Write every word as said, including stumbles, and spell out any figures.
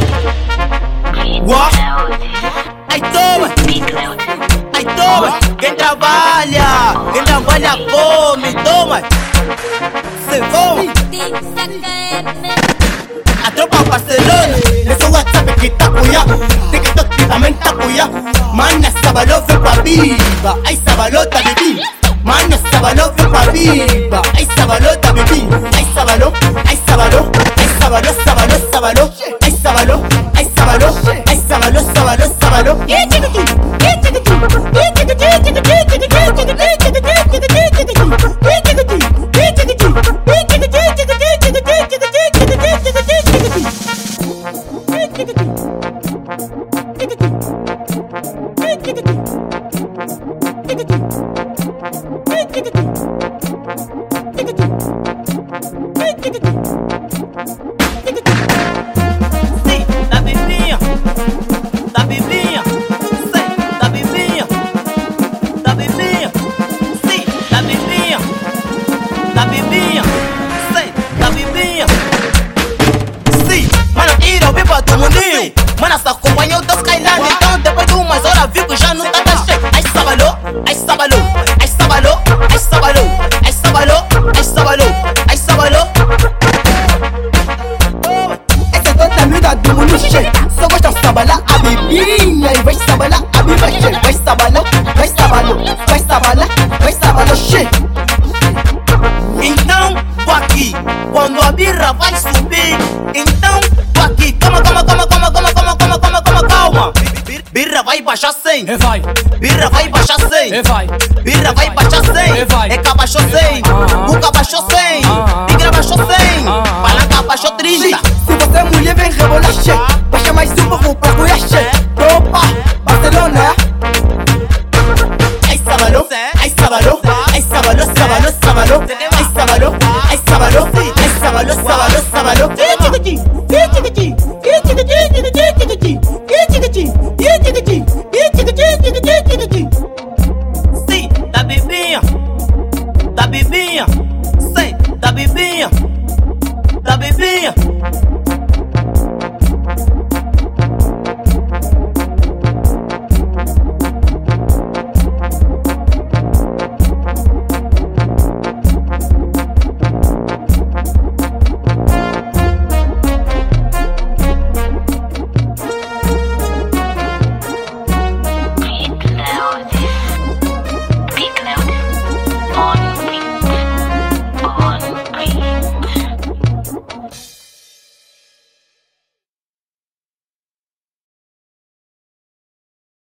What? Ai toma, ai toma. Quem trabalha, quem trabalha come, toma. Se come. A tropa Barcelona, nesse WhatsApp que tá cuia, TikTok também tá cuia. Mana Sabaló vem pra viva, ai Sabaló tá bebê. Mana Sabaló vem pra viva, ai Sabaló tá bebê. Ai Sabaló, ai Sabaló, ai Sabaló, Sabaló, Sabaló. Ai Sabaló, ai Sabaló, ai Sabaló, Sabaló, Sabaló. Sim, da bebinha, da bebinha, sim, da bebinha, da bebinha, sim, da bebinha, da bebinha, sim, da bebinha. Sim, mano, tira o biba do mundinho. Mano, se acompanhou do Skyline. Então depois de umas horas vi que já não tá tão cheio. Ai Sabaló, ai Sabaló, ai Sabaló, ai Sabaló, ai Sabaló, ai Sabaló, ai Sabaló. Essa é toda a vida do mundo cheio. Só gosta de sabalar a bebinha. E vai sabalar a bebinha cheio. Vai sabalar, vai sabalar, vai sabalar, vai sabalar cheio. Então, tô aqui, quando a birra vai subir. Então, tô aqui, calma, calma, calma, calma, calma, calma, calma, calma, calma, calma. Birra vai baixar cem, E vai, birra vai baixar cem, e vai, birra vai baixar cem, E vai. Eca baixou cem, Cuca baixou cem, Tigra baixou cem, Palanca baixou trinta.